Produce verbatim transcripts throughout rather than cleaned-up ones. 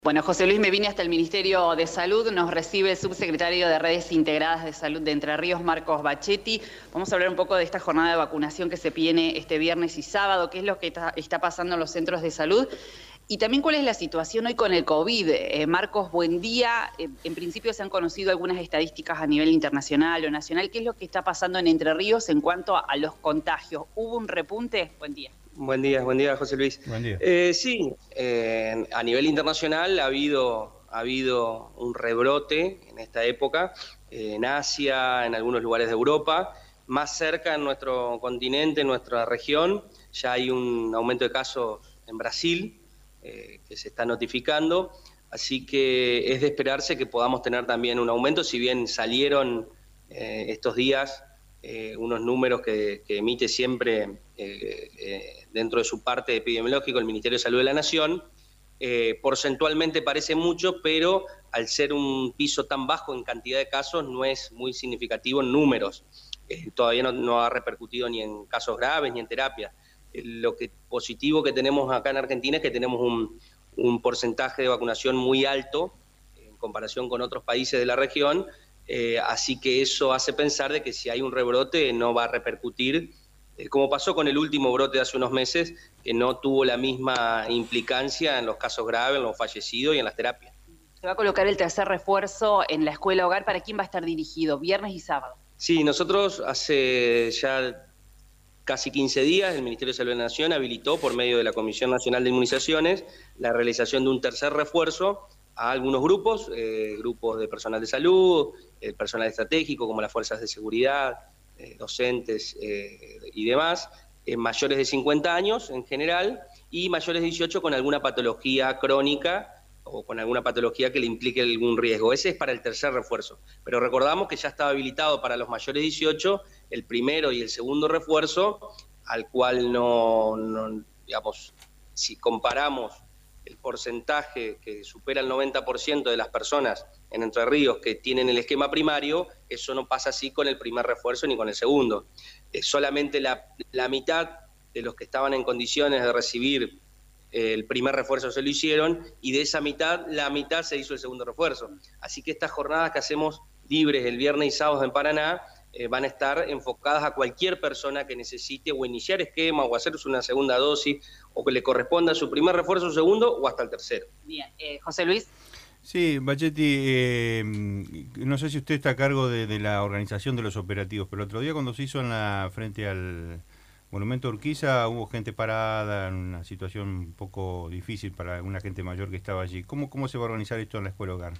Bueno, José Luis, me vine hasta el Ministerio de Salud, nos recibe el subsecretario de Redes Integradas de Salud de Entre Ríos, Marcos Bachetti. Vamos a hablar un poco de esta jornada de vacunación que se viene este viernes y sábado, qué es lo que está, está pasando en los centros de salud y también cuál es la situación hoy con el COVID. Eh, Marcos, buen día. Eh, en principio se han conocido algunas estadísticas a nivel internacional o nacional. ¿Qué es lo que está pasando en Entre Ríos en cuanto a, a los contagios? ¿Hubo un repunte? Buen día. Buen día, buen día, José Luis. Buen día. Eh, sí, eh, a nivel internacional ha habido, ha habido un rebrote en esta época, eh, en Asia, en algunos lugares de Europa, más cerca en nuestro continente, en nuestra región, ya hay un aumento de casos en Brasil, eh, que se está notificando, así que es de esperarse que podamos tener también un aumento, si bien salieron eh, estos días Eh, unos números que, que emite siempre eh, eh, dentro de su parte epidemiológico el Ministerio de Salud de la Nación. Eh, porcentualmente parece mucho, pero al ser un piso tan bajo en cantidad de casos no es muy significativo en números. Eh, todavía no, no ha repercutido ni en casos graves ni en terapia. Eh, lo que positivo que tenemos acá en Argentina es que tenemos un, un porcentaje de vacunación muy alto en comparación con otros países de la región. Eh, así que eso hace pensar de que si hay un rebrote no va a repercutir, eh, como pasó con el último brote de hace unos meses, que no tuvo la misma implicancia en los casos graves, en los fallecidos y en las terapias. Se va a colocar el tercer refuerzo en la escuela hogar. ¿Para quién va a estar dirigido? Viernes y sábado. Sí, nosotros hace ya casi quince días el Ministerio de Salud de la Nación habilitó por medio de la Comisión Nacional de Inmunizaciones la realización de un tercer refuerzo a algunos grupos, eh, grupos de personal de salud, eh, personal estratégico como las fuerzas de seguridad, eh, docentes eh, y demás, eh, mayores de cincuenta años en general y mayores de dieciocho con alguna patología crónica o con alguna patología que le implique algún riesgo. Ese es para el tercer refuerzo, pero recordamos que ya estaba habilitado para los mayores de dieciocho el primero y el segundo refuerzo, al cual no, no digamos, si comparamos el porcentaje que supera el noventa por ciento de las personas en Entre Ríos que tienen el esquema primario, eso no pasa así con el primer refuerzo ni con el segundo. Eh, solamente la, la mitad de los que estaban en condiciones de recibir eh, el primer refuerzo se lo hicieron, y de esa mitad, la mitad se hizo el segundo refuerzo. Así que estas jornadas que hacemos libres el viernes y sábado en Paraná, Eh, van a estar enfocadas a cualquier persona que necesite o iniciar esquema o hacerse una segunda dosis o que le corresponda su primer refuerzo, su segundo o hasta el tercero. Bien, eh, José Luis. Sí, Bachetti, eh, no sé si usted está a cargo de, de la organización de los operativos, pero el otro día cuando se hizo en la frente al Monumento Urquiza hubo gente parada, en una situación un poco difícil para alguna gente mayor que estaba allí. ¿Cómo, cómo se va a organizar esto en la escuela hogar?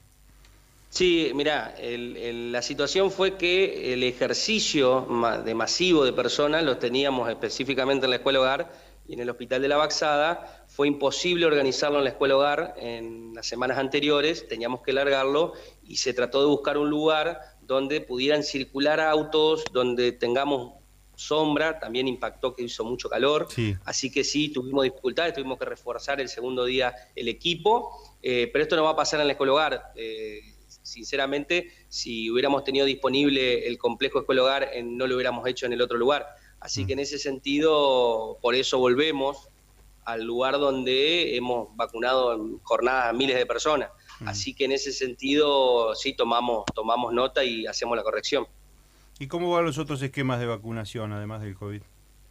Sí, mirá, el, el, la situación fue que el ejercicio de masivo de personas los teníamos específicamente en la escuela hogar y en el hospital de la Baxada. Fue imposible organizarlo en la escuela hogar en las semanas anteriores, teníamos que largarlo y se trató de buscar un lugar donde pudieran circular autos, donde tengamos sombra. También impactó que hizo mucho calor, sí. Así que sí, tuvimos dificultades, tuvimos que reforzar el segundo día el equipo, eh, pero esto no va a pasar en la escuela hogar. Eh, Sinceramente, si hubiéramos tenido disponible el complejo escuela hogar, eh, no lo hubiéramos hecho en el otro lugar. Así que en ese sentido, por eso volvemos al lugar donde hemos vacunado en jornadas a miles de personas. Así que en ese sentido, sí, tomamos, tomamos nota y hacemos la corrección. ¿Y cómo van los otros esquemas de vacunación, además del COVID?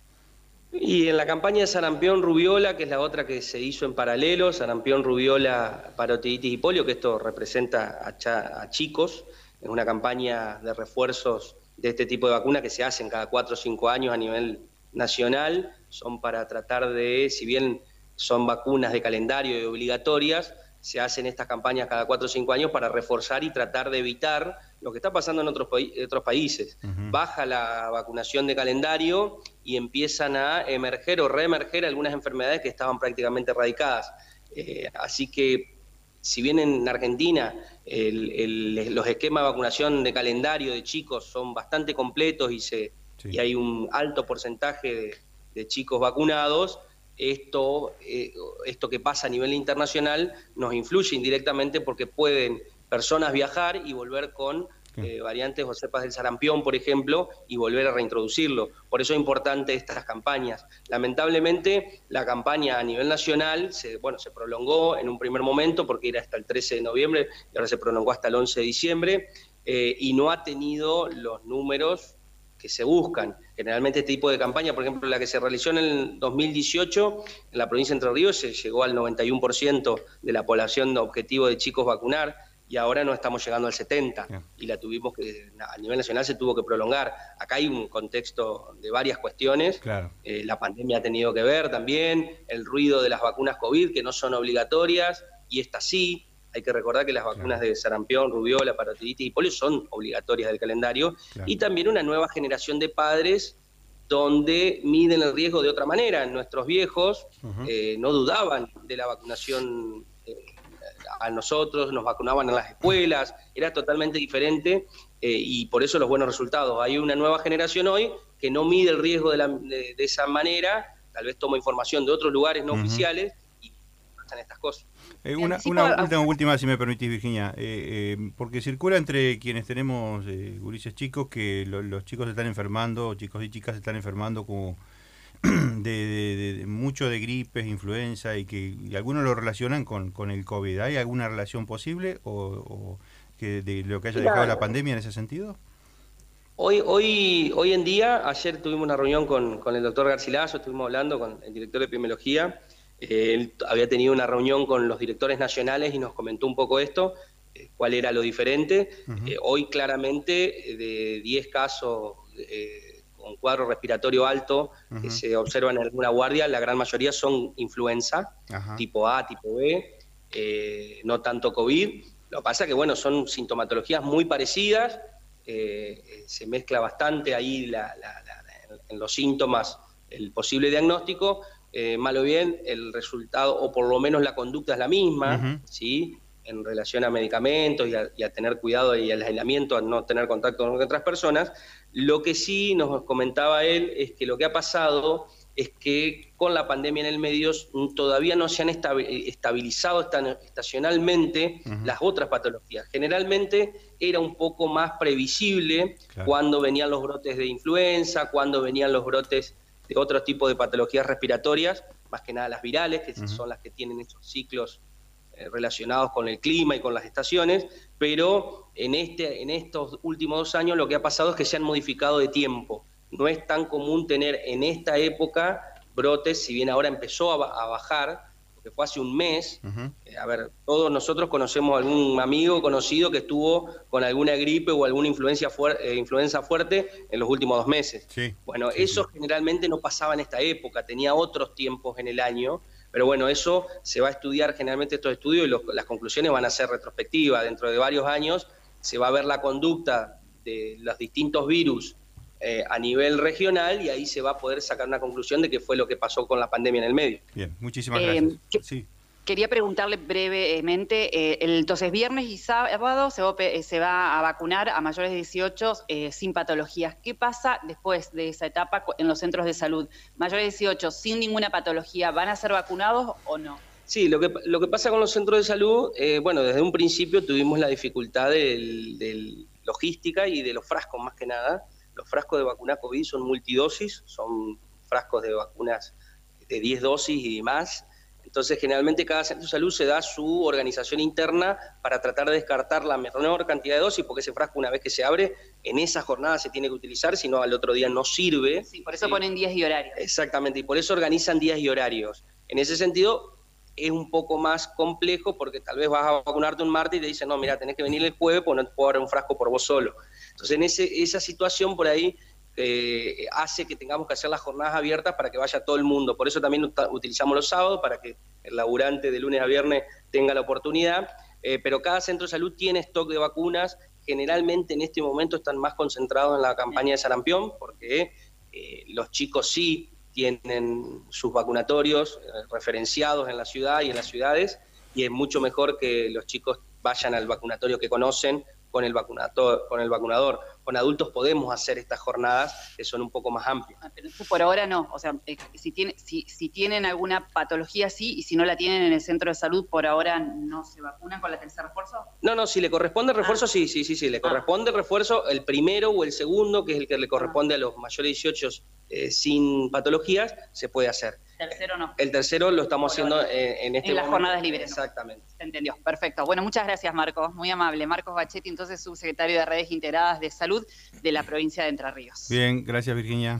Y en la campaña de sarampión rubiola, que es la otra que se hizo en paralelo, sarampión rubiola, parotiditis y polio, que esto representa a, cha, a chicos, es una campaña de refuerzos de este tipo de vacuna que se hacen cada cuatro o cinco años a nivel nacional, son para tratar de, si bien son vacunas de calendario y obligatorias, se hacen estas campañas cada cuatro o cinco años para reforzar y tratar de evitar lo que está pasando en otros, otros países. Uh-huh. Baja la vacunación de calendario y empiezan a emerger o reemerger algunas enfermedades que estaban prácticamente erradicadas. Eh, así que, si bien en Argentina el, el, los esquemas de vacunación de calendario de chicos son bastante completos y, se, sí. y hay un alto porcentaje de, de chicos vacunados, Esto, eh, esto que pasa a nivel internacional nos influye indirectamente porque pueden personas viajar y volver con eh, variantes o cepas del sarampión, por ejemplo, y volver a reintroducirlo. Por eso es importante estas campañas. Lamentablemente, la campaña a nivel nacional se, bueno, se prolongó en un primer momento porque era hasta el trece de noviembre y ahora se prolongó hasta el once de diciembre eh, y no ha tenido los números que se buscan. Generalmente este tipo de campaña, por ejemplo, la que se realizó en el dos mil dieciocho en la provincia de Entre Ríos, se llegó al noventa y uno por ciento de la población objetivo de chicos vacunar, y ahora no estamos llegando al setenta por ciento, yeah. y la tuvimos que, a nivel nacional se tuvo que prolongar. Acá hay un contexto de varias cuestiones, claro. eh, la pandemia ha tenido que ver también, el ruido de las vacunas COVID, que no son obligatorias, y esta sí. Hay que recordar que las vacunas claro. de sarampión, rubiola, parotiditis y polio son obligatorias del calendario, claro. y también una nueva generación de padres donde miden el riesgo de otra manera. Nuestros viejos uh-huh. eh, no dudaban de la vacunación eh, a nosotros, nos vacunaban en las escuelas, era totalmente diferente eh, y por eso los buenos resultados. Hay una nueva generación hoy que no mide el riesgo de, la, de, de esa manera, tal vez toma información de otros lugares no uh-huh. oficiales y pasan estas cosas. Eh, una, una última, última, si me permitís, Virginia, eh, eh, porque circula entre quienes tenemos eh, gurises chicos que lo, los chicos se están enfermando, chicos y chicas se están enfermando como de, de, de mucho de gripes, influenza, y que y algunos lo relacionan con, con el COVID. ¿Hay alguna relación posible o, o que de lo que haya dejado la pandemia en ese sentido? Hoy, hoy, hoy en día, ayer tuvimos una reunión con, con el doctor Garcilaso, estuvimos hablando con el director de epidemiología. Eh, él había tenido una reunión con los directores nacionales y nos comentó un poco esto, eh, cuál era lo diferente. Uh-huh. Eh, hoy claramente eh, de diez casos eh, con cuadro respiratorio alto uh-huh. que se observan en alguna guardia, la gran mayoría son influenza, uh-huh. tipo A, tipo B, eh, no tanto COVID. Lo que pasa es que bueno, son sintomatologías muy parecidas, eh, eh, se mezcla bastante ahí la, la, la, en los síntomas el posible diagnóstico. Eh, mal o bien, el resultado, o por lo menos la conducta es la misma, uh-huh. ¿sí? En relación a medicamentos y a, y a tener cuidado y al aislamiento, a no tener contacto con otras personas. Lo que sí nos comentaba él es que lo que ha pasado es que con la pandemia en el medio todavía no se han estabilizado estacionalmente uh-huh. las otras patologías. Generalmente era un poco más previsible claro. cuando venían los brotes de influenza, cuando venían los brotes de otros tipos de patologías respiratorias, más que nada las virales, que uh-huh. son las que tienen esos ciclos eh, relacionados con el clima y con las estaciones, pero en, este, en estos últimos dos años lo que ha pasado es que se han modificado de tiempo. No es tan común tener en esta época brotes, si bien ahora empezó a, a bajar, porque fue hace un mes. Uh-huh. eh, a ver, todos nosotros conocemos algún amigo conocido que estuvo con alguna gripe o alguna influencia, fuer- eh, influenza fuerte en los últimos dos meses. Sí, bueno, sí, eso sí. generalmente no pasaba en esta época, tenía otros tiempos en el año, pero bueno, eso se va a estudiar generalmente estos estudios y los, las conclusiones van a ser retrospectivas. Dentro de varios años se va a ver la conducta de los distintos virus Eh, a nivel regional y ahí se va a poder sacar una conclusión de qué fue lo que pasó con la pandemia en el medio. Bien, muchísimas gracias. Eh, que, sí. Quería preguntarle brevemente, eh, entonces viernes y sábado se va, se va a vacunar a mayores de dieciocho eh, sin patologías. ¿Qué pasa después de esa etapa en los centros de salud? Mayores de dieciocho sin ninguna patología, ¿van a ser vacunados o no? Sí, lo que, lo que pasa con los centros de salud, eh, bueno, desde un principio tuvimos la dificultad de del logística y de los frascos más que nada. Los frascos de vacuna COVID son multidosis, son frascos de vacunas de diez dosis y más. Entonces, generalmente cada centro de salud se da su organización interna para tratar de descartar la menor cantidad de dosis, porque ese frasco, una vez que se abre, en esa jornada se tiene que utilizar, si no al otro día no sirve. Sí, por eso ¿sí? ponen días y horarios. Exactamente, y por eso organizan días y horarios. En ese sentido, es un poco más complejo, porque tal vez vas a vacunarte un martes y te dicen, no, mira, tenés que venir el jueves, porque no te puedo dar un frasco por vos solo. Entonces, en ese, esa situación por ahí eh, hace que tengamos que hacer las jornadas abiertas para que vaya todo el mundo. Por eso también utilizamos los sábados, para que el laburante de lunes a viernes tenga la oportunidad. Eh, pero cada centro de salud tiene stock de vacunas. Generalmente en este momento están más concentrados en la campaña de sarampión, porque eh, los chicos sí tienen sus vacunatorios eh, referenciados en la ciudad y en las ciudades, y es mucho mejor que los chicos vayan al vacunatorio que conocen, con el vacunador, con el vacunador. Con adultos podemos hacer estas jornadas que son un poco más amplias. Pero por ahora no, o sea, si, tiene, si, si tienen alguna patología sí, y si no la tienen en el centro de salud, por ahora no se vacunan con la tercer refuerzo. No, no, si le corresponde el refuerzo, ah. sí, sí, sí, sí, le corresponde el refuerzo, el primero o el segundo, que es el que le corresponde ah. a los mayores de dieciocho eh, sin patologías, se puede hacer. Tercero no. El tercero lo estamos haciendo en, en este En las momento. jornadas libres. Exactamente. Se entendió, perfecto. Bueno, muchas gracias, Marcos, muy amable. Marcos Bachetti, entonces subsecretario de Redes Integradas de Salud de la provincia de Entre Ríos. Bien, gracias, Virginia.